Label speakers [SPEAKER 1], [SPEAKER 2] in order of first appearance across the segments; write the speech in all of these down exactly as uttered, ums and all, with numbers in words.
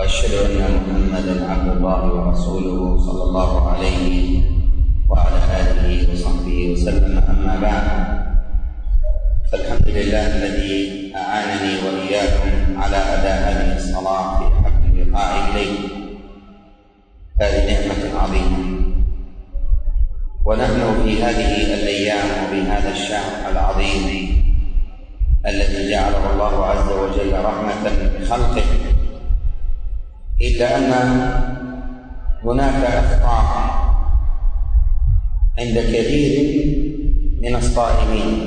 [SPEAKER 1] وأشهد أن محمدا عبد الله ورسوله صلى الله عليه وعلى آله وصحبه وسلم. أما بعد، فالحمد لله الذي أعانني وإياكم على أداء هذه الصلاة في أحب اللقاء إليه. هذه نعمة عظيمة، ونحن في هذه الأيام وفي هذا الشهر العظيم الذي جعله الله عز وجل رحمة لخلقه، إلا أن هناك أخطاء عند كثير من الصائمين،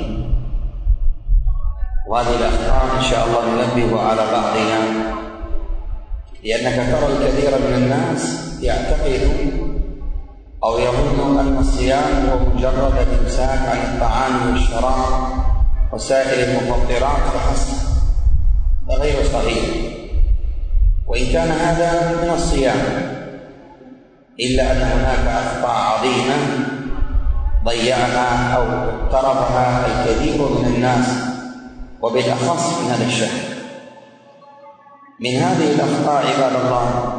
[SPEAKER 1] وهذه الأخطاء إن شاء الله ننبه على بعضها، لأنك ترى الكثير من الناس يعتقد أو يظن أن الصيام هو مجرد الإمساك عن الطعام والشراب وسائر المفطرات فحسب. غير صحيح، وإن كان هذا من الصيام، إلا أن هناك أخطاء عظيمة ضيعها أو اقترفها الكثير من الناس، وبالأخص من هذا الشهر. من هذه الأخطاء عباد الله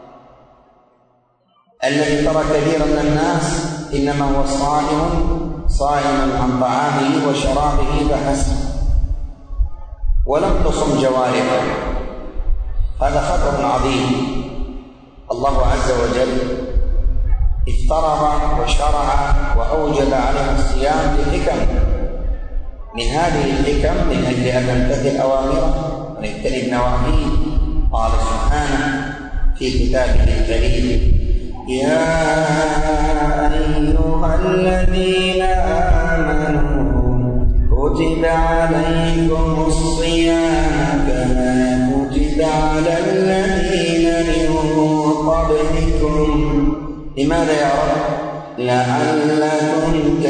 [SPEAKER 1] الذي ترى كثيرا من الناس إنما هو صائم صائم عن طعامه وشرابه فحسب، ولم تصم جوارحه. هذا خطر عظيم. الله عز وجل افترض وشرع وأوجب علينا الصيام لحكم. من هذه الحكم من أجل أن نمتثل أوامره ونجتنب نواهيه. قال سبحانه في كتابه الكريم: يا أيها الذين آمنوا كتب عليكم الصيام كما كتب على الذين من قبلكم. لماذا يا رب؟ لعلكم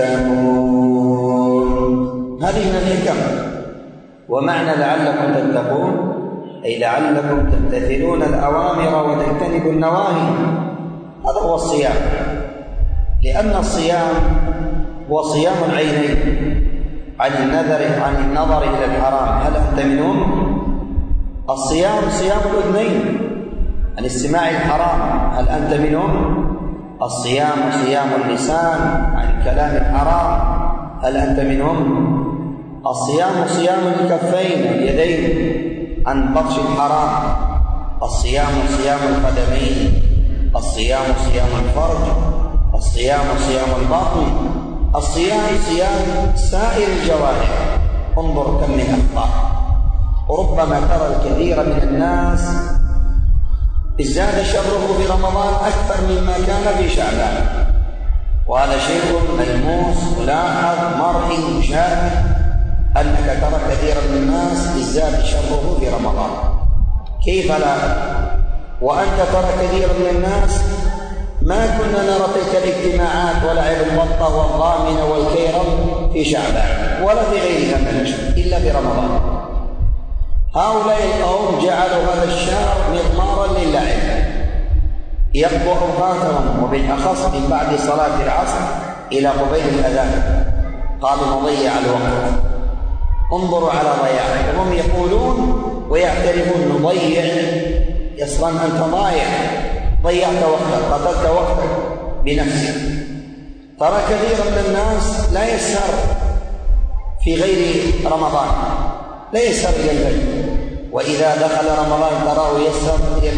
[SPEAKER 1] تتقون. هذه من الحكم. ومعنى لعلكم تتقون أي لعلكم تمتثلون الأوامر وتجتنبوا النواهي. هذا هو الصيام، لأن الصيام هو صيام العينين عن النظر عن النظر إلى الحرام. هل أنت منهم؟ الصيام صيام الأذنين عن استماع الحرام. هل أنت منهم؟ الصيام صيام اللسان عن كلام الحرام. هل أنت منهم؟ الصيام صيام الكفين واليدين عن بطش الحرام. الصيام صيام القدمين. الصيام صيام الفرج. الصيام صيام البطن. الصيام صيام سائر الجوارح. انظر كم من أخطاء. وربما ترى الكثير من الناس ازداد شره في رمضان أكثر مما كان في شعبان، وهذا شيء ملموس ملاحظ مرئي مشاهد، أنك ترى كثيرا من الناس ازداد شره في رمضان. كيف لا؟ وأنت ترى كثيرا من الناس ما كنا نرى تلك الاجتماعات ولعب البطة والضامنة والكيرم في شعبان ولا في غيرها من الأشهر إلا في رمضان. هؤلاء القوم جعلوا هذا الشهر مضمارا للعب، يقضوا أوقاتهم وبالأخص من بعد صلاة العصر إلى قبيل الأذان. قالوا نضيع الوقت. انظروا على ضياعه. وهم يقولون ويعترفون نضيع. يصلا أنت ضايع، ضيعت وقتك، قتلت وقتك بنفسك. ترى كثيرا من الناس لا يسهر في غير رمضان، لا يسهر إلى الليل، وإذا دخل رمضان تراه يسهر إلى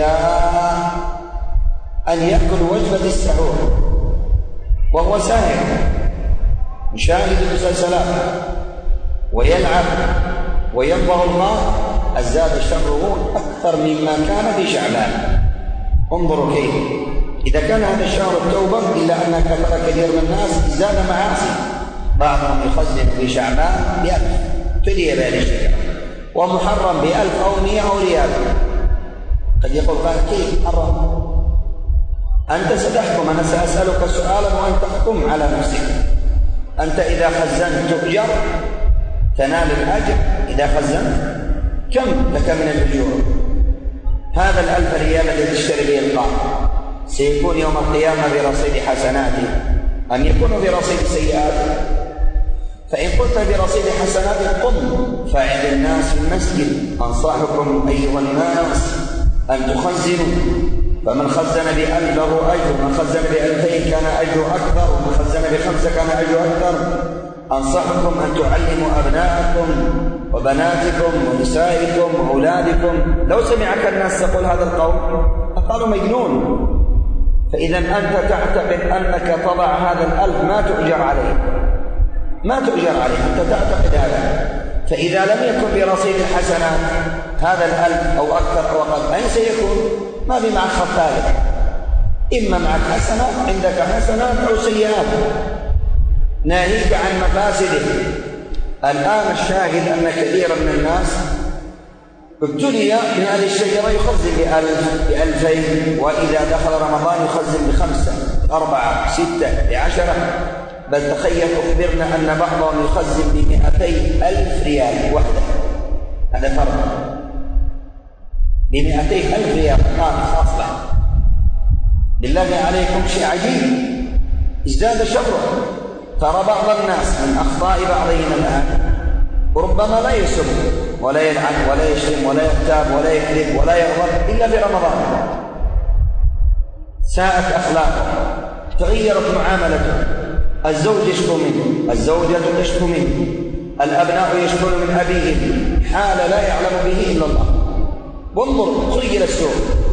[SPEAKER 1] أن يأكل وجبة السحور وهو ساهر، يشاهد المسلسلات ويلعب وينبغ الماء. ازداد شره أكثر مما كان في شعبان. انظروا كيف. إذا كان هذا شهر التوبة، إلا أنك ترى كثير من الناس ازداد معاصي. بعضهم يخزن في شعبان بألف، تلي بهذه الشجرة، ومحرم بألف أو مئة أو ريال. قد يقول قال كيف حرم؟ أنت ستحكم. أنا سأسألك سؤالا وأنت تحكم على نفسك. أنت إذا خزنت تؤجر تنال الأجر. إذا خزنت كم لك من الأجور؟ هذا الألف ريال الذي تشتري به القاع سيكون يوم القيامة برصيد حسناته أم يكون برصيد سيئاته؟ فإن قلت برصيد حسنات قم فاعل الناس في المسجد. أنصحكم أيها الناس أن تخزنوا، فمن خزن بألف له أجر، من خزن بألفين كان أجره أكثر، ومن خزن بخمسة كان أجره أكثر. أنصحكم أن تعلموا أبناءكم وبناتكم ونسائكم وأولادكم. لو سمعك الناس تقول هذا القول قالوا مجنون. فإذا أنت تعتقد أنك تضع هذا الألف ما تؤجر عليه، ما تؤجر عليه، أنت تعتقد هذا. فإذا لم يكن برصيد الحسنات هذا الألف أو أكثر أو أقل، أين سيكون؟ ما في معك خط ثالث، إما معك حسنات عندك حسنات أو سيئات، ناهيك عن مفاسده. الآن الشاهد أن كثيرا من الناس ابتلي من هذه الشجرة يخزن بألف بألفين، وإذا دخل رمضان يخزن بخمسة أربعة ستة بعشرة، بل تخيل أخبرنا أن بعضهم يخزن بمئتي ألف ريال وحده. هذا فرق بمئتي ألف ريال خامس أصلا. بالله عليكم شيء عجيب ازداد شره. ترى بعض الناس من أخطاء بعضهم الآن وربما لا يسب ولا يلعن ولا يشتم ولا يغتاب ولا يكذب ولا يغضب إلا في رمضان. ساءت أخلاقه، تغيرت معاملته، الزوج يشكو منه، الزوجة تشكو منه، الأبناء يشكون من أبيهم حال لا يعلم به إلا الله. وانظر خيل السوء،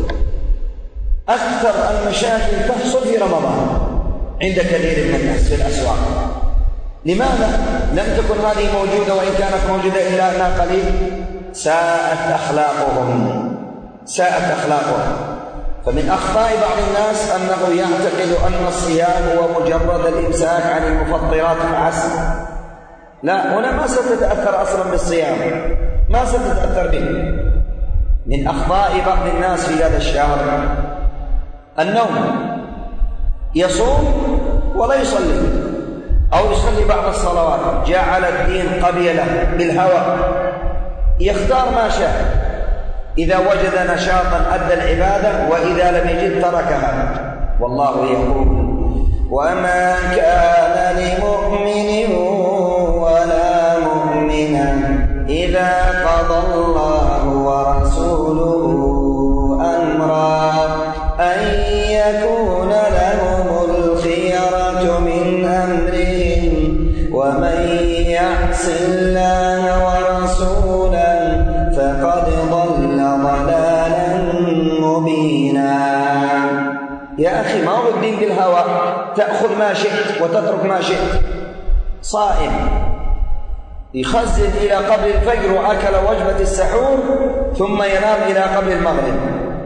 [SPEAKER 1] أكثر المشاكل تحصل في رمضان عند كثير من الناس في الأسواق. لماذا؟ لم تكن هذه موجودة، وإن كانت موجودة إلا أنها قليل. ساءت أخلاقهم، ساءت أخلاقهم. فمن أخطاء بعض الناس أنه يعتقد أن الصيام هو مجرد الإمساك عن المفطرات فحسب. لا، هنا ما ستتأثر أصلا بالصيام، ما ستتأثر به. من أخطاء بعض الناس في هذا الشهر النوم، يصوم ولا يصلي، أو يصلي بعض الصلوات، جعل الدين قبيلة بالهوى، يختار ما شاء. إذا وجد نشاطا أدى العبادة، وإذا لم يجد تركها. والله يقول: وما كان لمؤمن ولا مؤمنة إذا قضى الله ورسوله أمرا أن يكون لهم الخيرة من أمرهم ومن يعص الله ورسوله فقد ضل ضلالا مبينا. يا أخي، ما هو الدين بالهوى تأخذ ما شئت وتترك ما شئت. صائم يخزن إلى قبل الفجر وأكل وجبة السحور ثم ينام إلى قبل المغرب،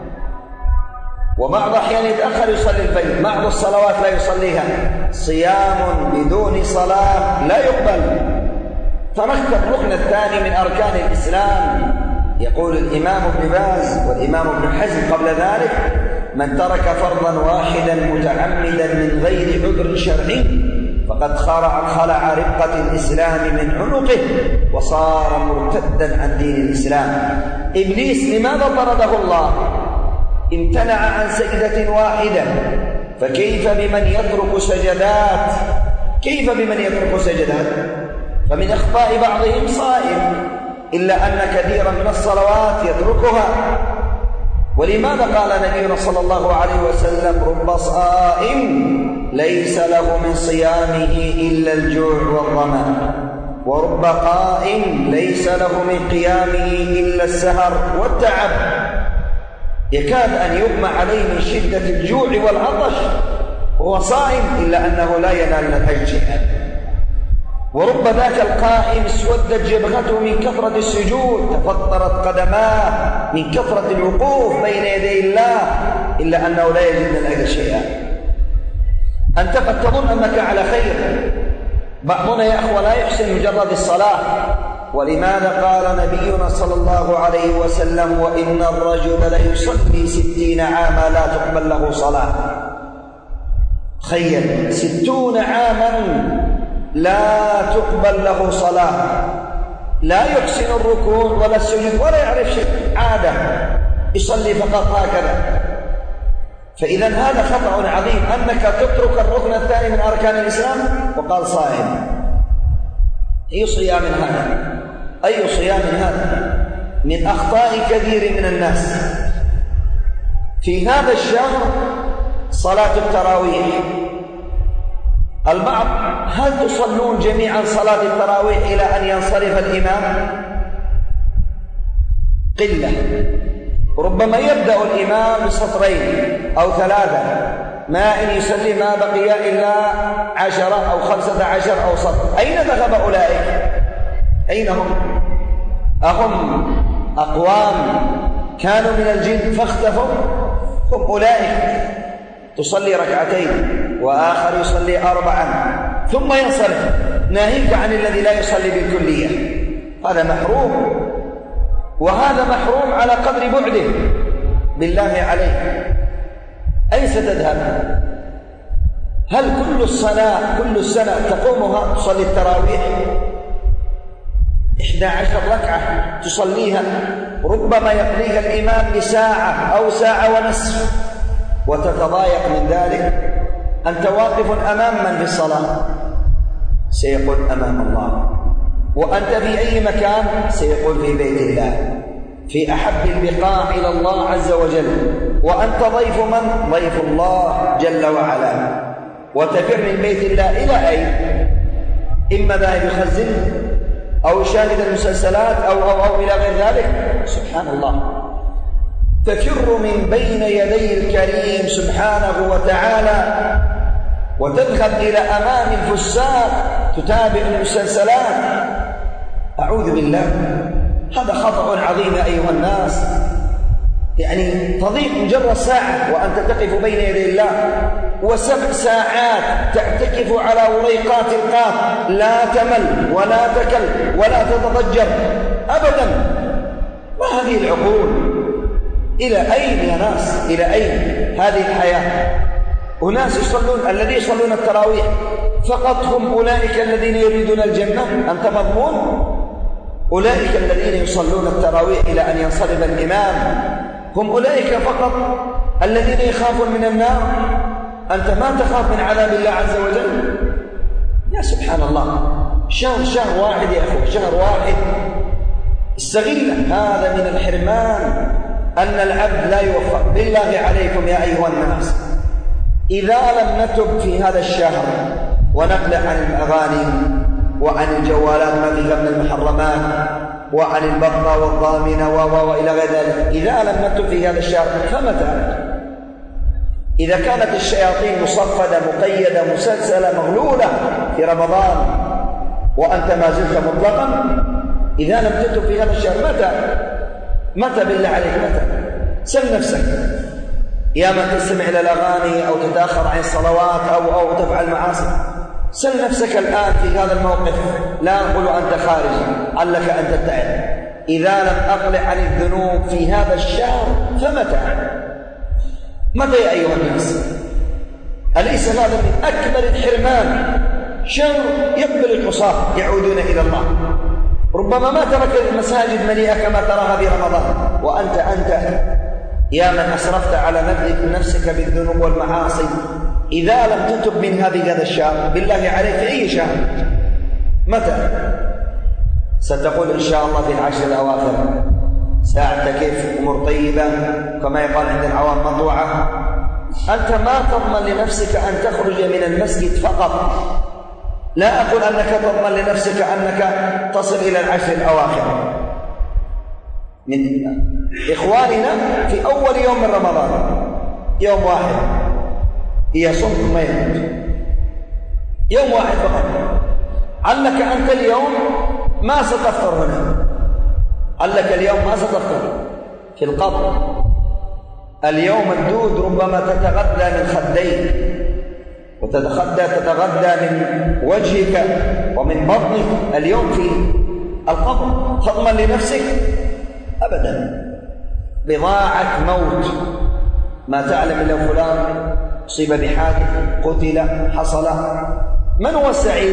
[SPEAKER 1] وبعض أحيان يتأخر يصلي الفجر، بعض الصلوات لا يصليها. صيام بدون صلاة لا يقبل. تركت الركن الثاني من أركان الإسلام. يقول الإمام ابن باز والإمام ابن حزم قبل ذلك: من ترك فرضا واحدا متعمدا من غير عذر شرعي فقد خلع خلع رقة الإسلام من عنقه وصار مرتدا عن دين الإسلام. إبليس لماذا طرده الله؟ امتنع عن سجدة واحدة، فكيف بمن يترك سجدات؟ كيف بمن يترك سجدات؟ فمن أخطاء بعضهم صائم، إلا أن كثيرا من الصلوات يتركها. ولماذا قال نبينا صلى الله عليه وسلم: رب صائم ليس له من صيامه إلا الجوع والظمأ، ورب قائم ليس له من قيامه إلا السهر والتعب. يكاد أن يغمى عليه من شدة الجوع والعطش وهو صائم، إلا أنه لا ينال من الأجر شيئا. ورب ذاك القائم اسودت جبهته من كثرة السجود، تفطرت قدماه من كثرة الوقوف بين يدي الله، إلا أنه لا يجد من الأجر شيئا. أنت قد تظن أنك على خير. بعضنا يا أخوة لا يحسن مجرد الصلاة. ولماذا قال نبينا صلى الله عليه وسلم: وإن الرجل ليصلي ستين عاما لا تقبل له صلاة. تخيل، ستون عاما لا تقبل له صلاة، لا يحسن الركوع ولا السجود ولا يعرف شيء، عادة يصلي فقط هكذا. فإذا هذا خطأ عظيم أنك تترك الركن الثاني من أركان الإسلام وقال صائم. أي صيام هذا؟ أي صيام هذا؟ من أخطاء كثير من الناس في هذا الشهر صلاة التراويح. البعض: هل تصلون جميعا صلاة التراويح إلى أن ينصرف الإمام؟ قلة، ربما يبدأ الإمام بسطرين أو ثلاثة، ما إن يصلي ما بقي إلا عشرة أو خمسة عشر أو سطر. أين ذهب أولئك؟ أين هم؟ أهم أقوام كانوا من الجن فاختفوا؟ هم أولئك. تصلي ركعتين وآخر يصلي أربعا ثم ينصرف، ناهيك عن الذي لا يصلي بالكلية. هذا محروم، وهذا محروم على قدر بعده. بالله عليك، أين ستذهب؟ هل كل الصلاة كل السنة تقومها تصلي التراويح؟ إحدى عشر ركعة تصليها، ربما يقضيها الإمام بساعة أو ساعة ونصف، وتتضايق من ذلك. أنت واقف أمام من في الصلاة؟ سيقول أمام الله. وأنت في أي مكان؟ سيقول في بيت الله، في أحب البقاع إلى الله عز وجل. وأنت ضيف من؟ ضيف الله جل وعلا. وتفر من بيت الله إلى أين؟ إما ذاهب يخزن أو يشاهد المسلسلات أو, أو, أو إلى غير ذلك. سبحان الله، تفر من بين يدي الكريم سبحانه وتعالى وتذهب إلى أمام الفساق تتابع المسلسلات. أعوذ بالله، هذا خطأ عظيم أيها الناس. يعني تضيق مجرد ساعة وأنت تقف بين يدي الله، وسبع ساعات تعتكف على وريقات القاف، لا تمل ولا تكل ولا تتضجر أبدا. ما هذه العقول؟ إلى أين يا ناس؟ إلى أين هذه الحياة؟ وناس يصلون، الذين يصلون التراويح فقط هم أولئك الذين يريدون الجنة؟ أنت مضمون؟ أولئك الذين يصلون التراويح إلى أن ينصرف الإمام هم أولئك فقط الذين يخافون من النار؟ أنت ما تخاف من عذاب الله عز وجل؟ يا سبحان الله، شهر شهر واحد يا أخوة، شهر واحد استغل. هذا من الحرمان أن العبد لا يوفق. بالله عليكم يا أيها الناس، إذا لم نتب في هذا الشهر ونقلع عن الأغاني وعن الجوالات ما فيها من المحرمات وعن البطة والضامنة وإلى غير ذلك، إذا لم نتب في هذا الشهر فمتى؟ إذا كانت الشياطين مصفدة مقيدة مسلسلة مغلولة في رمضان وأنت ما زلت مطلقا، إذا لم تتب في هذا الشهر متى؟ متى بالله عليك متى؟ سل نفسك يا من تستمع إلى الأغاني أو تتأخر عن الصلوات أو أو تفعل معاصي. سل نفسك الآن في هذا الموقف، لا نقول أنت خارج، علك أن تبتعد. إذا لم أقلع عن الذنوب في هذا الشهر فمتى؟ متى يا أيها الناس؟ أليس هذا من أكبر الحرمان؟ شهر يقبل العصاة يعودون إلى الله، ربما ما ترك المساجد مليئة كما تراها في رمضان، وأنت أنت يا من أسرفت على نفسك بالذنوب والمعاصي، إذا لم تتب منها بهذا الشهر بالله عليك في أي شهر؟ متى؟ ستقول إن شاء الله في العشر الأواخر، سأعتكف أمور طيبة كما يقال عند العوام مطوعة. أنت ما تضمن لنفسك أن تخرج من المسجد فقط، لا أقول أنك تضمن لنفسك أنك تصل إلى العشر الأواخر. من إخواننا في أول يوم من رمضان يوم واحد يصوم ثم يموت، يوم واحد فقط. علك أنت اليوم ما ستفطر هنا، علك اليوم ما ستفطر في القبر. اليوم الدود ربما تتغذى من خديك وتتغذى تتغذى من وجهك ومن بطنك اليوم في القبر. تضمن لنفسك أبدا. بضاعة موت، ما تعلم إلا فلان أصيب بحادث، قتل، حصل. من هو السعيد؟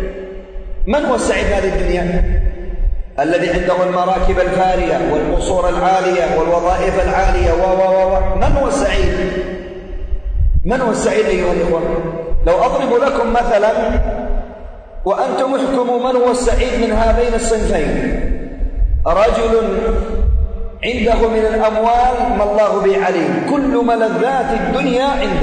[SPEAKER 1] من هو السعيد هذه الدنيا؟ الذي عنده المراكب الفارية والقصور العالية والوظائف العالية و و و من هو السعيد؟ من هو السعيد أيها الإخوة؟ لو أضرب لكم مثلا وأنتم احكموا من هو السعيد من هذين الصنفين. رجل عنده من الأموال ما الله به عليم، كل ملذات الدنيا عنده،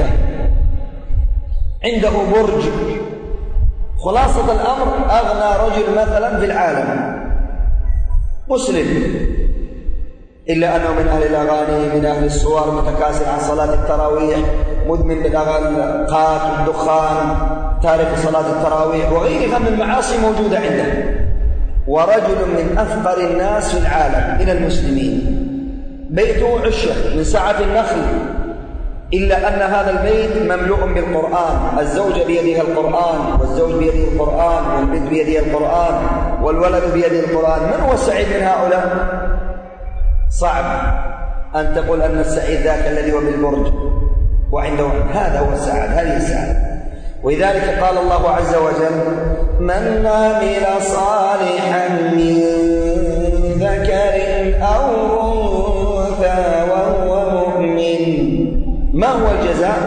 [SPEAKER 1] عنده برج. خلاصة الأمر أغنى رجل مثلا في العالم مسلم، إلا أنه من أهل الأغاني، من أهل الصور، متكاسل عن صلاة التراويح، مدمن بالأغانقات والدخان، تارك صلاة التراويح وغيرها من المعاصي موجودة عنده. ورجل من أفقر الناس في العالم من المسلمين، بيته عشة من سعة النخل، إلا أن هذا البيت مملوء بالقرآن، الزوجة بيدها القرآن، والزوج بيده القرآن، والبنت بيدها القرآن، والولد بيده القرآن. من هو السعيد من هؤلاء؟ صعب أن تقول أن السعيد ذاك الذي هو بالبرج وعنده، هذا هو السعادة، هذه السعادة. ولذلك قال الله عز وجل: من عمل صالحا من ذكر أو أنثى وهو مؤمن، ما هو الجزاء؟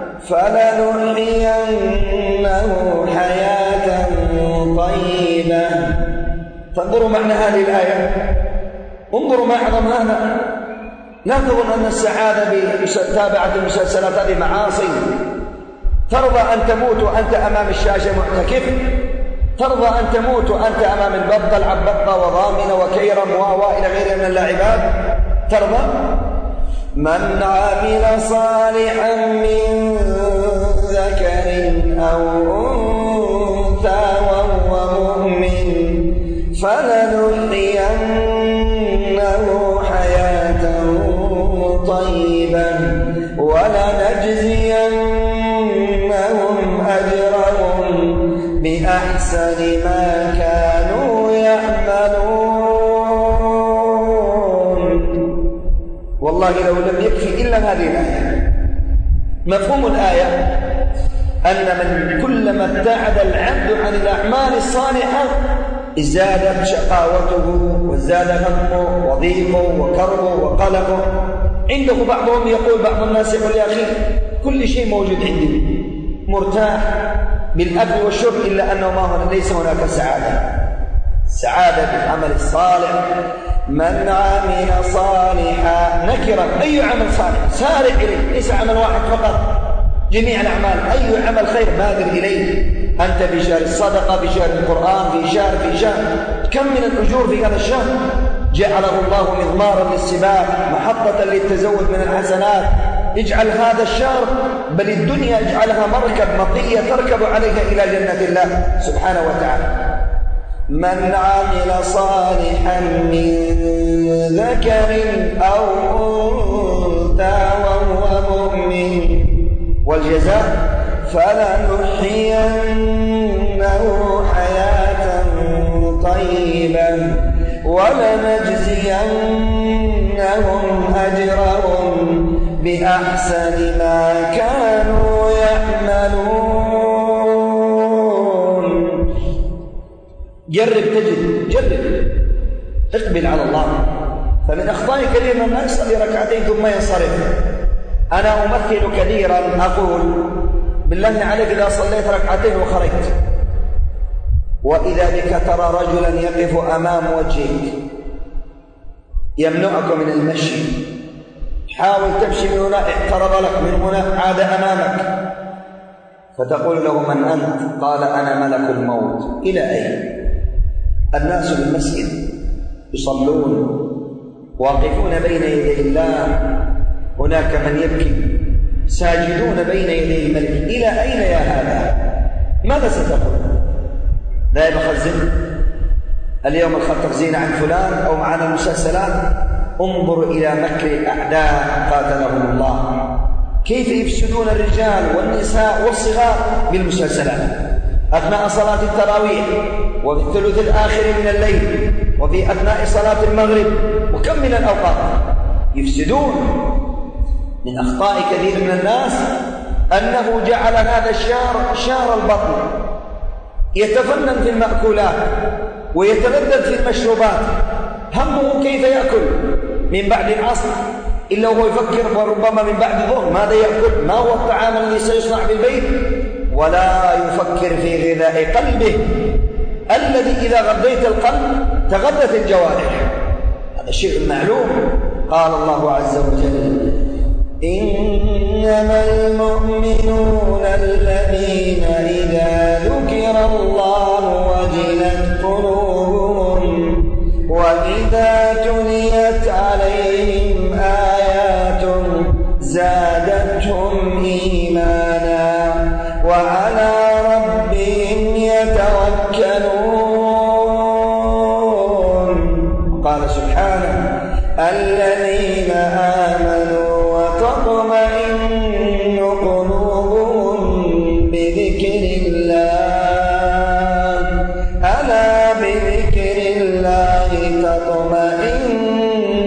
[SPEAKER 1] فلنحيينه حياة طيبة. فانظروا معنى هذه الآية، انظروا ما أعظم هذا. لا تظن أن السعادة بتابعة المسلسلات هذه معاصي. ترضى أن تموت وأنت أمام الشاشة معتكف؟ ترضى أن تموت وأنت أمام البطة العبطة وضامنة وكيرم وإلى غيرها من اللاعبات؟ ترضى؟ من عمل صالحا من ذكر أو أنثى وهو مؤمن فلنحيينه حياة طيبة ولنجزينهم أجرهم بأحسن ما كانوا يعملون. والله لو لم يكفي إلا هذه الآية. مفهوم الآية أن من كلما ابتعد العبد عن الأعمال الصالحة ازدادت شقاوته وازداد همه وضيقه وكربه وقلقه. عنده بعضهم يقول، بعض الناس يقول: يا أخي كل شيء موجود عندي، مرتاح بالأكل والشرب، إلا أنه ما هنا ليس هناك سعادة. سعادة بالعمل الصالح. من عمل صالحا، نكرا، أي عمل صالح سارع إليه، ليس عمل واحد فقط، جميع الأعمال، أي عمل خير بادر إليه. أنت في شهر الصدقة، في شهر القرآن، في شهر في شهر، كم من الأجور في هذا الشهر جعله الله مضمارا للسباق، محطة للتزود من الحسنات. اجعل هذا الشهر، بل الدنيا اجعلها مركب مطية تركب عليها إلى جنة الله سبحانه وتعالى. من عمل صالحا من ذكر أو أنثى وهو مؤمن، والجزاء فلنحيينه حياة طيبة ولنجزينهم أجرهم بأحسن ما كانوا يعملون. جرب تجد، جرب، اقبل على الله. فمن أخطاء كثير من الناس يصلي ركعتين ثم ينصرف. أنا أمثل كثيرا أقول: بالله عليك إذا صليت ركعتين وخرجت وإذا بك ترى رجلا يقف أمام وجهك يمنعك من المشي، حاول تمشي من هنا، اقترب لك من هنا، عاد أمامك، فتقول له: من أنت؟ قال: أنا ملك الموت. إلى أين؟ الناس بالمسجد يصلون واقفون بين يدي الله، هناك من يبكي، ساجدون بين يدي الملك. إلى أين يا هذا؟ ماذا ستقول؟ لا يبخزن اليوم الخط زين عن فلان أو معنا المسلسلات. انظر إلى مكر الأعداء قاتلهم الله، كيف يفسدون الرجال والنساء والصغار بالمسلسلات أثناء صلاة التراويح، وفي الثلث الآخر من الليل، وفي أثناء صلاة المغرب، وكم من الأوقات يفسدون. من أخطاء كثير من الناس أنه جعل هذا الشهر شهر البطن، يتفنن في المأكولات ويتلذذ في المشروبات، همه كيف يأكل من بعد العصر، إلا وهو يفكر وربما من بعد الظهر ماذا يأكل، ما هو الطعام الذي سيصنع في البيت، ولا يفكر في غذاء قلبه الذي إذا غذيت القلب تغذت الجوارح. الشيء المعلوم. قال الله عز وجل: إنما المؤمنون الذين إذا ذكر الله وجلت قلوبهم وإذا تليت عليهم آيات زادتهم إيمانا وعلى ربهم يتوكلون. قال سبحانه: الذين آمنوا وتطمئن قلوبهم بذكر الله ألا بذكر الله تطمئن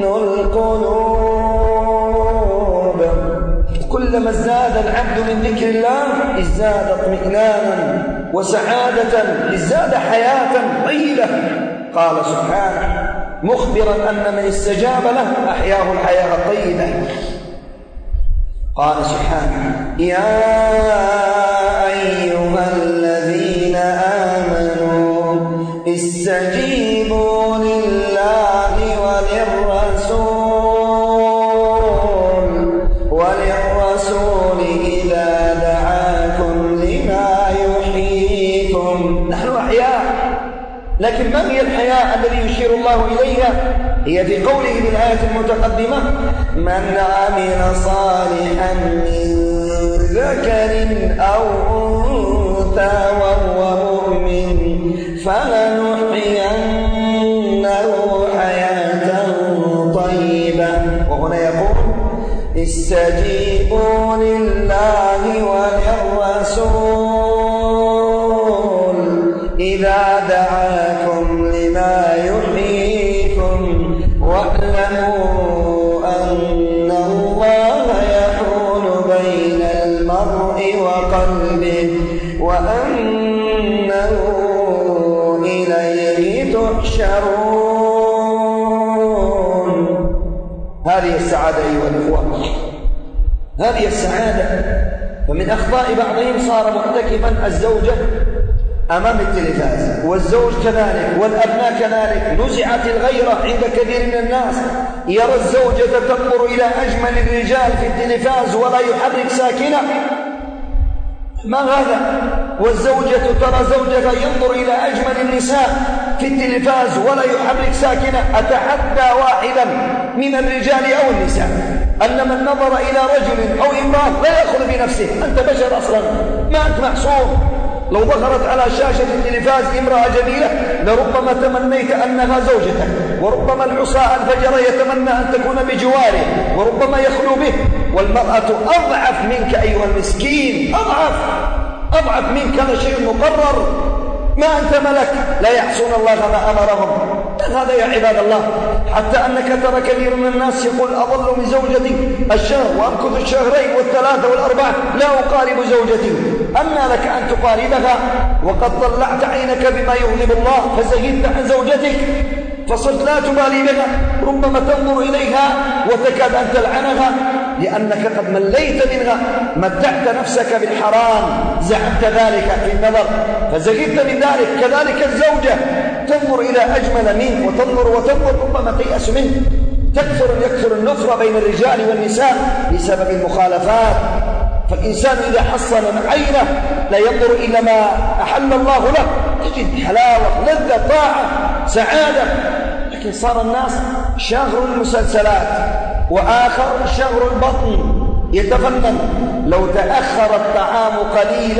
[SPEAKER 1] القلوب. كلما ازداد العبد من ذكر الله ازداد اطمئنانا وسعادة، ازداد حياة طيبة. قال سبحانه مخبرا أن من استجاب له أحياه الحياة الطيبة. قال سبحانه: يا أيها الذين آمنوا استجيبوا لله وللرسول وللرسول إذا دعاكم لما يحييكم. نحن أحياء، لكن ما هي الحياة الذي يشير الله إليها؟ هي في قوله في الآية المتقدمة: من عمل صالحا من ذكر أو أنثى وهو مؤمن فلنحيينه حياة طيبة. وهنا يقول: استجيبوا لله وللرسول إذا دعاكم لما يحييكم واعلموا أن الله يحول بين المرء وقلبه وأنه إليه تحشرون. هذه السعادة أيها الأخوة، هذه السعادة. ومن أخطاء بعضهم صار محتكفا الزوجة أمام التلفاز، والزوج كذلك، والأبناء كذلك. نزعت الغيرة عند كثير من الناس، يرى الزوجة تنظر إلى أجمل الرجال في التلفاز ولا يحرك ساكنة. ما هذا؟ والزوجة ترى زوجها ينظر إلى أجمل النساء في التلفاز ولا يحرك ساكنة. أتحدى واحدا من الرجال أو النساء أن من نظر إلى رجل أو امرأة لا يأخذ بنفسه. أنت بشر أصلا، ما أنت معصوم. لو ظهرت على شاشة التلفاز امرأة جميلة لربما تمنيت أنها زوجتك، وربما العصاة الفجر يتمنى أن تكون بجواره، وربما يخلو به. والمرأة أضعف منك أيها المسكين، أضعف أضعف منك. هذا شيء مقرر. ما أنت ملك، لا يعصون الله ما أمرهم. هذا يا عباد الله، حتى أنك ترى كثير من الناس يقول: أظل من زوجتي الشهر وأمكث الشهرين والثلاثة والأربعة لا أقارب زوجتي. أما لك أن تقاربها وقد طلعت عينك بما يغضب الله فزهدت عن زوجتك فصرت لا تبالي بها، ربما تنظر إليها وتكاد أن تلعنها لأنك قد مليت منها، متعت نفسك بالحرام، زعمت ذلك في النظر فزهدت من ذلك. كذلك الزوجة تنظر إلى أجمل منك وتنظر وتنظر، ربما تيأس منه. تكثر يكثر النفرة بين الرجال والنساء بسبب المخالفات. فالإنسان إذا حصن عينه لا ينظر إلى ما أحل الله له، تجد حلاوة، لذة، طاعة، سعادة. لكن صار الناس شاغر المسلسلات، وآخر شاغر البطن يتفنن. لو تأخر الطعام قليلا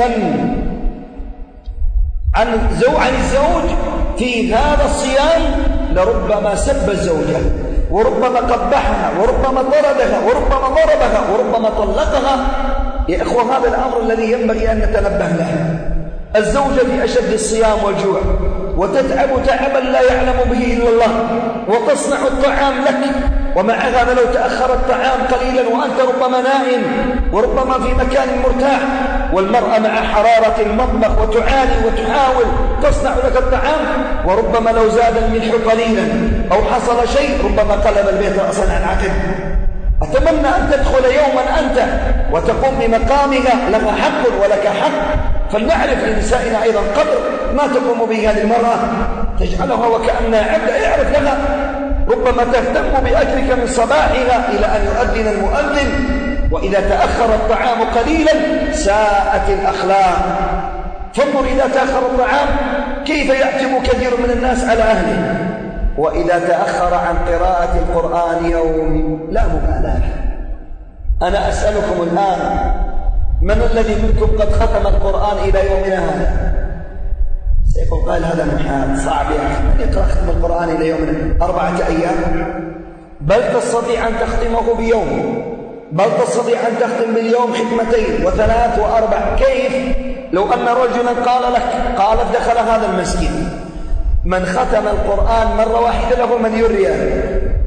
[SPEAKER 1] عن عن الزوج في هذا الصيام لربما سب الزوجة، وربما قبحها، وربما طردها، وربما ضربها، وربما طلقها. يا إخوة، هذا الأمر الذي ينبغي أن نتنبه له. الزوجة في أشد الصيام والجوع، وتتعب تعبا لا يعلم به إلا الله، وتصنع الطعام لك، ومع هذا لو تأخر الطعام قليلا وأنت ربما نائم وربما في مكان مرتاح، والمرأة مع حرارة المطبخ وتعاني وتحاول تصنع لك الطعام، وربما لو زاد الملح قليلا أو حصل شيء ربما قلب البيت رأسا عن عقب. أتمنى أن تدخل يوما أنت وتقوم بمقامها، لها حق ولك حق. فلنعرف لنسائنا أيضا قدر ما تقوم به هذه المرأة، تجعلها وكأنها عبد، اعرف لها ربما تهتم بأكلك من صباحها إلى أن يؤذن المؤذن، وإذا تأخر الطعام قليلا ساءت الأخلاق. فانظر إذا تأخر الطعام كيف يعتب كثير من الناس على أهله، وإذا تأخر عن قراءة القرآن يوم لا مبالاة. أنا أسألكم الآن، من الذي منكم قد ختم القرآن إلى يومنا هذا؟ سيقول قال هذا محال صعب يا أخي، من يقرأ ختم القرآن إلى يومنا؟ أربعة أيام؟ بل تستطيع أن تختمه بيوم، بل تستطيع أن تختم باليوم ختمتين وثلاث وأربع. كيف لو أن رجلا قال لك، قال دخل هذا المسجد من ختم القرآن مرة واحدة له مليون ريال؟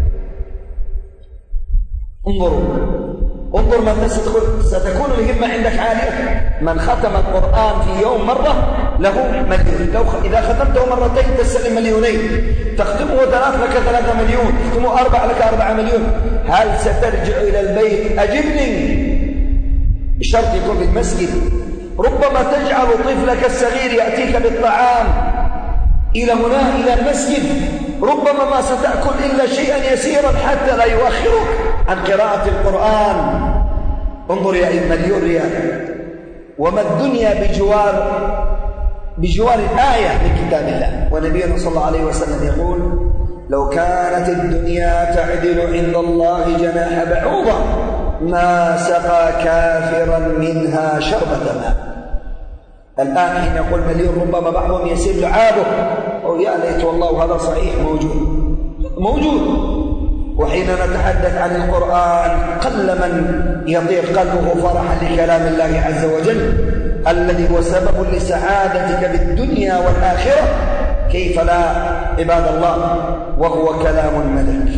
[SPEAKER 1] انظروا انظر من ستكون الهمة عندك عالية. من ختم القرآن في يوم مرة له مليون. لو إذا ختمته مرتين تستلم مليونين، تختمه ثلاث لك ثلاثة مليون، تختمه أربع لك أربعة مليون. هل سترجع إلى البيت؟ أجبني، بشرط يكون في المسجد. ربما تجعل طفلك الصغير يأتيك بالطعام إلى هنا إلى المسجد، ربما ما ستأكل إلا شيئا يسيرا حتى لا يؤخرك عن قراءة القرآن. انظر يا مليون ريال، وما الدنيا بجوار بجوار آية من كتاب الله. ونبينا صلى الله عليه وسلم يقول لو كانت الدنيا تعدل عند الله جناح بعوضة ما سقى كافرا منها شربة ماء. الآن حين يقول مليون ربما بعضهم يسير لعابه أو يا ليت والله هذا صحيح موجود موجود. وحين نتحدث عن القرآن قل من يطير قلبه فرحا لكلام الله عز وجل الذي هو سبب لسعادتك بالدنيا والآخرة. كيف لا عباد الله، وهو كلام الملك،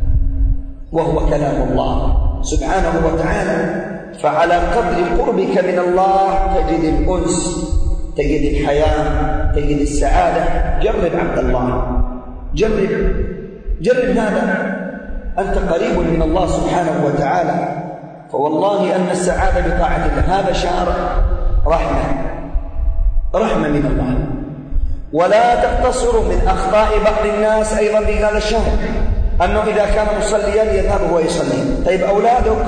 [SPEAKER 1] وهو كلام الله سبحانه وتعالى. فعلى قدر قربك من الله تجد الأنس، تجد الحياة، تجد السعادة. جرب عبد الله، جرب جرب هذا، أنت قريب من الله سبحانه وتعالى. فوالله أن السعادة بطاعة الله هذا شعر رحمة رحمة من الله. ولا تقتصر من أخطاء بعض الناس أيضا في هذا الشهر أنه إذا كان مصليا يذهب ويصلي. طيب أولادك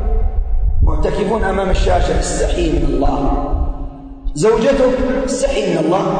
[SPEAKER 1] معتكفون أمام الشاشة، استحي من الله. زوجتك استحي من الله.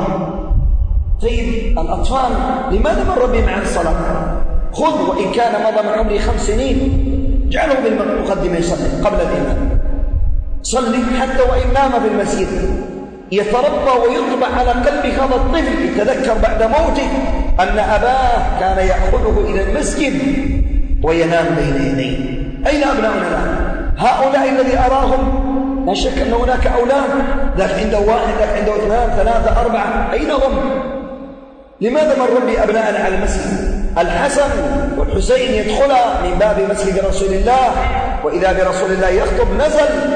[SPEAKER 1] طيب الأطفال لماذا مر بهم عن الصلاة؟ خذ وإن كان مضى من عمره خمس سنين جعله بالمقدمة يصلي قبل الإمام، صلي حتى وإن نام في المسجد، يتربى ويطبع على قلب هذا الطفل. يتذكر بعد موته أن أباه كان يأخذه إلى المسجد وينام بين يديه. أين أبناؤنا الآن؟ هؤلاء الذي أراهم لا شك أن هناك أولاد، ذاك عنده واحد، ذاك عنده اثنان ثلاثة أربعة، أين هم؟ لماذا مروا بأبناءنا على المسجد؟ الحسن والحسين يدخلا من باب مسجد رسول الله، وإذا برسول الله يخطب نزل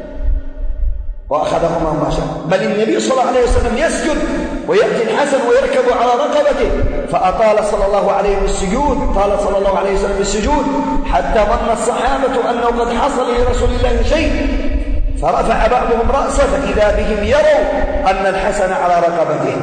[SPEAKER 1] وأخذهما مباشرة. بل النبي صلى الله عليه وسلم يسجد ويأتي الحسن ويركب على رقبته، فأطال صلى الله عليه وسلم السجود، طال صلى الله عليه وسلم السجود حتى ظن الصحابة أنه قد حصل لرسول الله شيء، فرفع بعضهم رأسه فإذا بهم يروا أن الحسن على رقبته.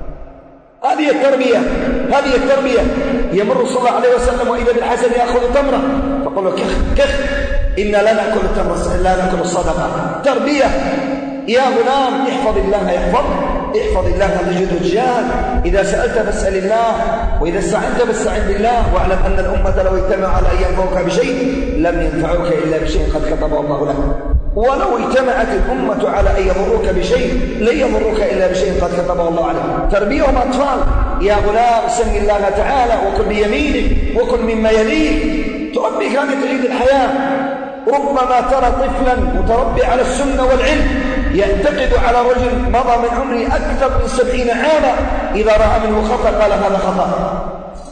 [SPEAKER 1] هذه التربية، هذه التربية. يمر صلى الله عليه وسلم وإذا بالحسن يأخذ تمرة فقال له كخ كخ إن لا نأكل التمرة، لا نأكل الصدقة. تربية. يا غلام احفظ الله يحفظك، احفظ الله تجده الجهاد. إذا سألت فاسأل الله، وإذا استعنت فاستعن بالله، واعلم أن الأمة لو اجتمعوا على أن ينفعوك بشيء لم ينفعوك إلا بشيء قد كتبه الله لك. ولو اجتمعت الأمة على أن يضروك بشيء لن يضروك إلا بشيء قد كتبه الله عليك. تربيهم أطفال. يا غلام سم الله تعالى وكل بيمينك وكل مما يليك. تربي كانت تريد الحياة. ربما ترى طفلا متربي على السنة والعلم يعتقد على رجل مضى من عمره أكثر من سبعين عاما، إذا رأى منه خطأ قال هذا خطأ.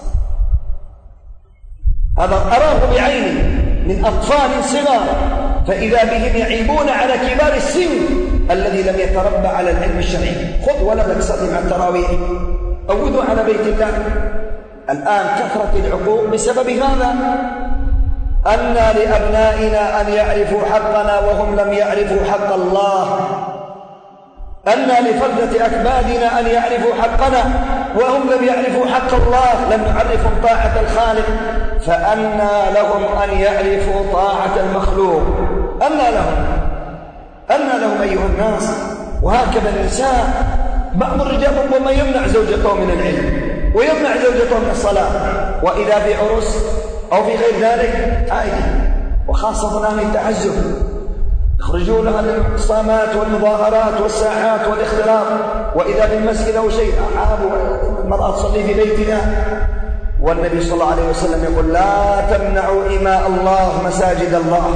[SPEAKER 1] هذا أراه بعيني من أطفال صغار، فإذا بهم يعيبون على كبار السن الذي لم يتربى على العلم الشرعي. خذ ولدك صلي مع التراويح، أودوا على بيت الله. الآن كثرة العقوق بسبب هذا. أن لأبنائنا أن يعرفوا حقنا وهم لم يعرفوا حق الله. أن لفردة أكبادنا أن يعرفوا حقنا وهم لم يعرفوا حق الله، لم يعرفوا طاعة الخالق، فأنى لهم أن يعرفوا طاعة المخلوق. أنى لهم أنى لهم أيها الناس. وهكذا النساء، بعض الرجال ربما يمنع زوجته من العلم ويمنع زوجته من الصلاة، وإذا في عرس أو في غير ذلك عادي، وخاصة أهل التعزف يخرجون لها للإقسامات والمظاهرات والساعات والاختلاط، وإذا بالمسجد أو شيء أعابوا المرأة تصلي في بيتها. والنبي صلى الله عليه وسلم يقول لا تمنعوا إماء الله مساجد الله.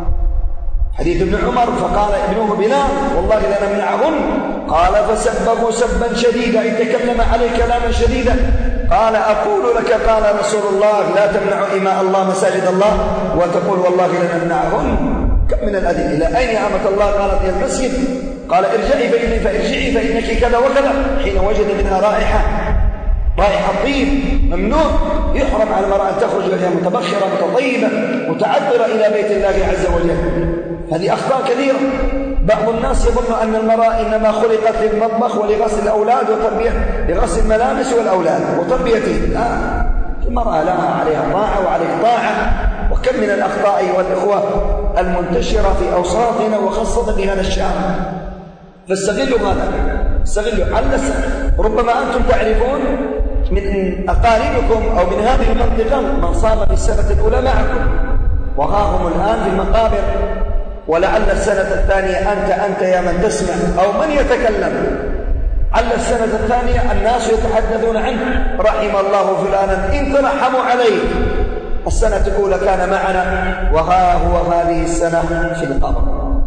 [SPEAKER 1] حديث ابن عمر فقال ابنه بلال والله لنمنعهن، قال فسبه سبا شديدا، إن تكلم عليه كلاما شديدا، قال أقول لك قال رسول الله لا تمنعوا إماء الله مساجد الله وتقول والله لنمنعهن. كم من الأدلة. إلى أين يا أمة الله؟ قالت إلى المسجد، قال ارجعي فإني فارجعي فإنك كذا وكذا، حين وجد منها رائحة رائحة طيب ممنوع، يحرم على المرأة أن تخرج وهي متبخرة متطيبة متعطرة إلى بيت الله عز وجل. هذه أخطاء كثيرة. بعض الناس يظن أن المرأة إنما خلقت للمطبخ ولغسل الأولاد وتربية لغسل الملابس والأولاد وتربيتهم. لا، المرأة لها عليها طاعة وعليها طاعة. وكم من الأخطاء والإخوة المنتشرة في أوساطنا وخاصة في هذا الشهر، فاستغلوا هذا، استغلوا. على ربما أنتم تعرفون من أقاربكم أو من هذه المنطقة من صام في السنة الأولى معكم وها هم الآن في المقابر، ولعل السنة الثانية أنت أنت يا من تسمع أو من يتكلم، على السنة الثانية الناس يتحدثون عنه رحم الله فلانا إن ترحموا عليه. السنة الأولى كان معنا وها هو هذه السنة في القبر.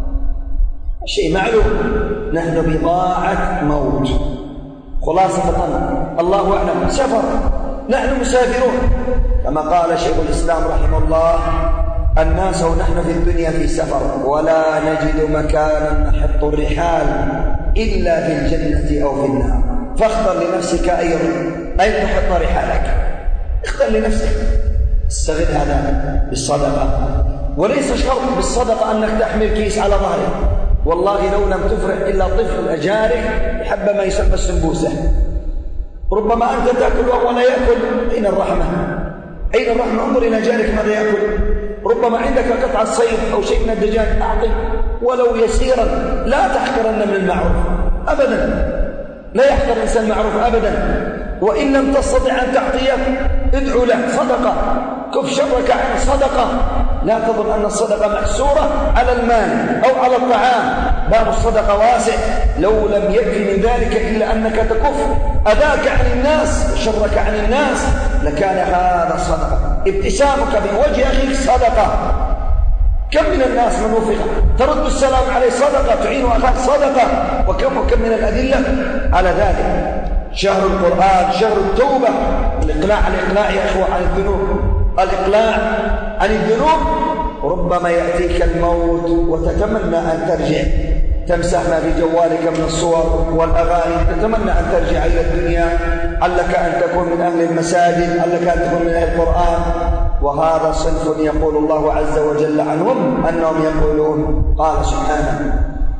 [SPEAKER 1] شيء معلوم، نحن بضاعة موت. خلاصة الأمر الله أعلم، سفر، نحن مسافرون كما قال شيخ الإسلام رحمه الله الناس ونحن في الدنيا في سفر ولا نجد مكانا نحط الرحال إلا في الجنة أو في النار، فاختر لنفسك أين أين تحط رحالك، اختر لنفسك. استغل هذا بالصدقة، وليس شرط بالصدقة أنك تحمل كيس على ظهرك. والله لو لم تفرح إلا طفل أجارك يحب ما يسمى السنبوسة، ربما أنت تأكل وهو لا يأكل. أين الرحمة؟ أين الرحمة؟ انظر إلى جارك ماذا يأكل. ربما عندك قطعة صيد أو شيء من الدجاج أعطي ولو يسيرا، لا تحقرن من المعروف أبدا، لا يحقر الإنسان المعروف أبدا. وإن لم تستطع أن تعطيه ادعو له صدقة، كف شرك عن صدقة. لا تظن أن الصدقة محسورة على المال أو على الطعام، باب الصدقة واسع. لو لم يكن من ذلك إلا أنك تكف أذاك عن الناس وشرك عن الناس لكان هذا صدقة. ابتسامك بوجه أخيك صدقة. كم من الناس من وفق ترد السلام عليه صدقة، تعين أخاك صدقة. وكم وكم من الأدلة على ذلك. شهر القرآن، شهر التوبة، الإقلاع الإقلاع يا إخوة عن الذنوب، الإقلاع عن الذنوب. ربما يأتيك الموت وتتمنى أن ترجع، تمسح ما في جوالك من الصور والأغاني، تتمنى أن ترجع إلى الدنيا، علك أن تكون من أهل المساجد، علك أن تكون من أهل القرآن. وهذا صنف يقول الله عز وجل عنهم أنهم يقولون، قال سبحانه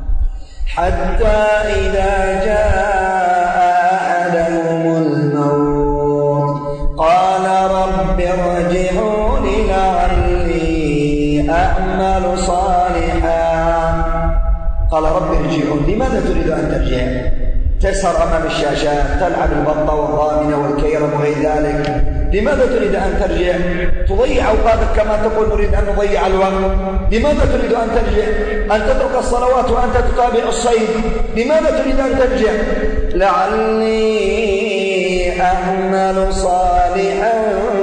[SPEAKER 1] حتى إذا جاء أحدهم الموت قال رب ارجعون لعلي أعمل صالحا. قال رب ارجعون. لماذا تريد أن ترجع؟ تسهر أمام الشاشات، تلعب البطة والضامنة والكيرم وغير ذلك. لماذا تريد أن ترجع؟ تضيع أوقاتك كما تقول نريد أن نضيع الوقت. لماذا تريد أن ترجع؟ أن تترك الصلوات وأنت تتابع الصيد. لماذا تريد أن ترجع؟ لعلي أعمل صالحا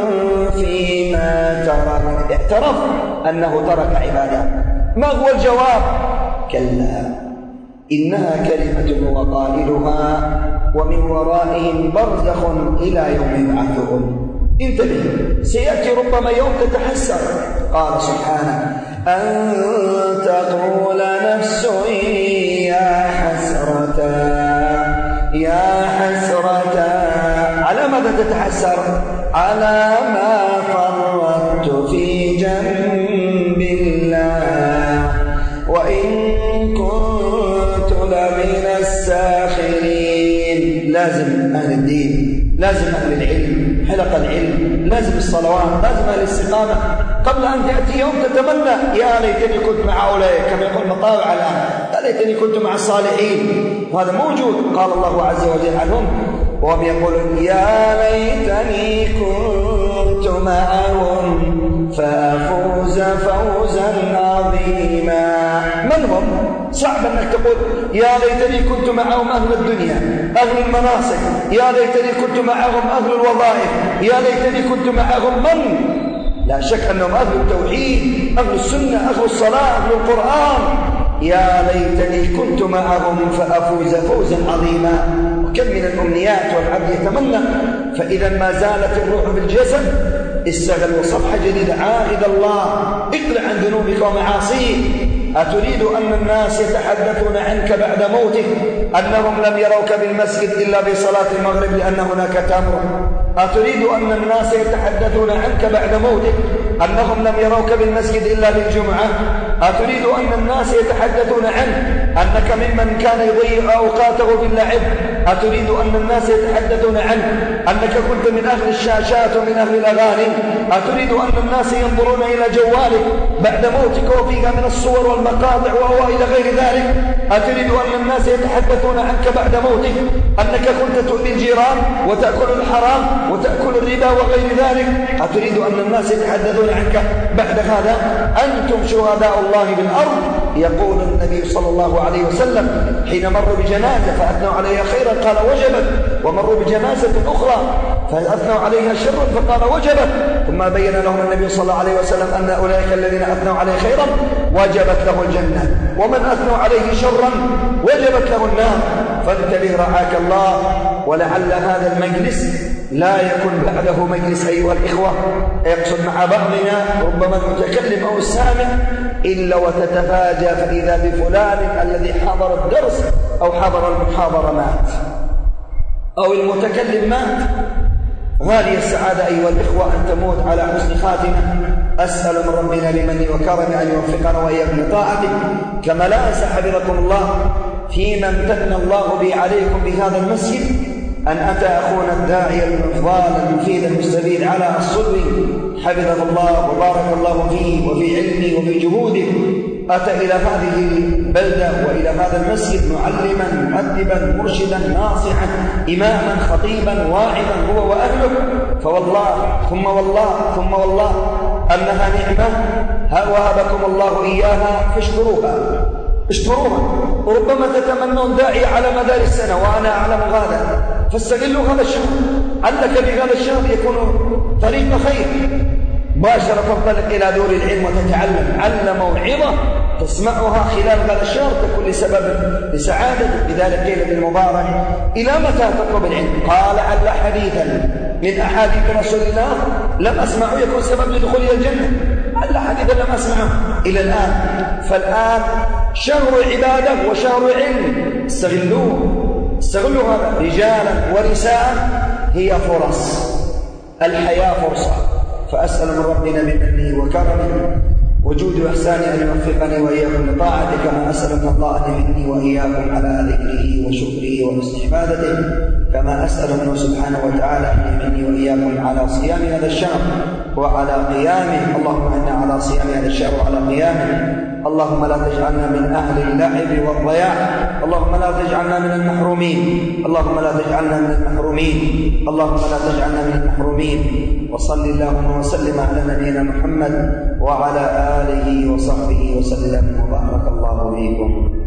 [SPEAKER 1] فيما ترك. اعترف أنه ترك عبادة. ما هو الجواب؟ كلا إنها كلمة هو قائلها ومن ورائهم برزخ إلى يوم يبعثون. انتبه، سيأتي ربما يوم تتحسر. قال سبحانه أن تقول نفس يا حسرة يا حسرة. على ماذا تتحسر؟ على ما فرطت في جنب الله وإن كنت لمن الساخرين. لازم أهل العلم، حلق العلم، لازم الصلوات، لازم أهل الاستقامة. قبل أن تأتي يوم تتمنى يا ليتني كنت مع أولئك، كما يقول مطاوع الآن، يا ليتني كنت مع الصالحين. وهذا موجود، قال الله عز وجل عنهم وهم يقولون يا ليتني كنت معهم فأفوز فوزا عظيما. من هم؟ صعب أنك تقول يا ليتني كنت معهم أهل الدنيا، أهل المناصب، يا ليتني كنت معهم أهل الوظائف، يا ليتني كنت معهم من؟ لا شك أنهم أهل التوحيد، أهل السنة، أهل الصلاة، أهل القرآن. يا ليتني كنت معهم فأفوز فوزا عظيما. وكم من الأمنيات والعبد يتمنى، فإذا ما زالت الروح بالجسد استغلوا صفحة جديدة. عاهد الله اقلع عن ذنوبك ومعاصيك. أتريد أن الناس يتحدثون عنك بعد موتك أنهم لم يروك بالمسجد إلا بصلاة المغرب لأن هناك تمر؟ أتريد أن الناس يتحدثون عنك بعد موتك أنهم لم يروك بالمسجد إلا بالجمعة؟ أتريد أن الناس يتحدثون عنك أنك ممن كان يضيع أوقاته باللعب؟ أتريد أن الناس يتحدثون عنك أنك كنت من أهل الشاشات ومن أهل الأغاني؟ أتريد أن الناس ينظرون إلى جوالك بعد موتك وفيها من الصور والمقاطع وهو إلى غير ذلك؟ أتريد أن الناس يتحدثون عنك بعد موتك أنك كنت تؤذي الجيران وتأكل الحرام وتأكل الربا وغير ذلك؟ أتريد أن الناس يتحدثون عنك بعد هذا؟ أنتم شهداء الله بالأرض. يقول النبي صلى الله عليه وسلم حين مروا بجنازة فأثنوا عليها خيرا قال وجبت، ومروا بجنازة أخرى فأثنوا عليها شرا فقال وجبت، ثم بين لهم النبي صلى الله عليه وسلم أن أولئك الذين أثنوا عليه خيرا وجبت له الجنة، ومن أثنوا عليه شرا وجبت له النار. فانتبه رعاك الله. ولعل هذا المجلس لا يكون بعده مجلس أيها الإخوة يقصد مع بعضنا ربما المتكلم أو السامع إلا وتتفاجأ فإذا بفلان الذي حضر الدرس أو حضر المحاضرة مات أو المتكلم مات. غالية السعادة أيها الإخوة أن تموت على حسن خاتمة. أسأل من ربنا بمنه وكرمه أن يوفقنا وإياكم لطاعته. كما لا أنسى حفظكم الله فيما امتن الله به عليكم بهذا المسجد أن أتى أخونا الداعي المفضال المفيد المستفيد على الصدوي حفظه الله وبارك الله فيه وفي علمه وفي جهوده. أتى إلى هذه البلدة وإلى هذا المسجد معلما مؤدبا مرشدا ناصحا إماما خطيبا واعظا هو وأهله. فوالله ثم والله ثم والله أنها نعمة وهبكم الله إياها فاشكروها اشكروها. وربما تتمنون داعي على مدار السنة وأنا أعلم هذا، فاستغلوا هذا الشهر، علك بهذا الشهر يكون طريق خير. مباشرة تنطلق إلى دور العلم وتتعلم. علم موعظة تسمعها خلال هذا الشهر تكون لسبب لسعادة. لذلك قيل للمبارك إلى متى تطلب العلم؟ قال عل حديثا من أحاديث رسول الله لم أسمعه يكون سبب لدخول الجنة. عل حديثا لم أسمعه إلى الآن. فالآن شهر عبادة وشهر علم، استغلوه استغلوا هذا رجالا ونساء. هي فرص، الحياة فرصة. فأسأل من ربنا بمنه وكرمه وجود وإحسانه أن يوفقني وإياكم لطاعته، كما أسأل من الله أن يهدني وإياكم على ذكره وشكره وحسن عبادته، كما أسأل منه سبحانه وتعالى أن يهدني وإياكم على صيام هذا الشهر وعلى قيامه. اللهم إنا على صيام هذا الشهر وعلى قيامه. اللهم لا تجعلنا من أهل اللعب والضياع. اللهم لا تجعلنا من المحرومين. اللهم لا تجعلنا من المحرومين. اللهم لا تجعلنا من المحرومين. وصل اللهم وسلم على نبينا محمد وعلى آله وصحبه وسلم وبارك الله فيكم.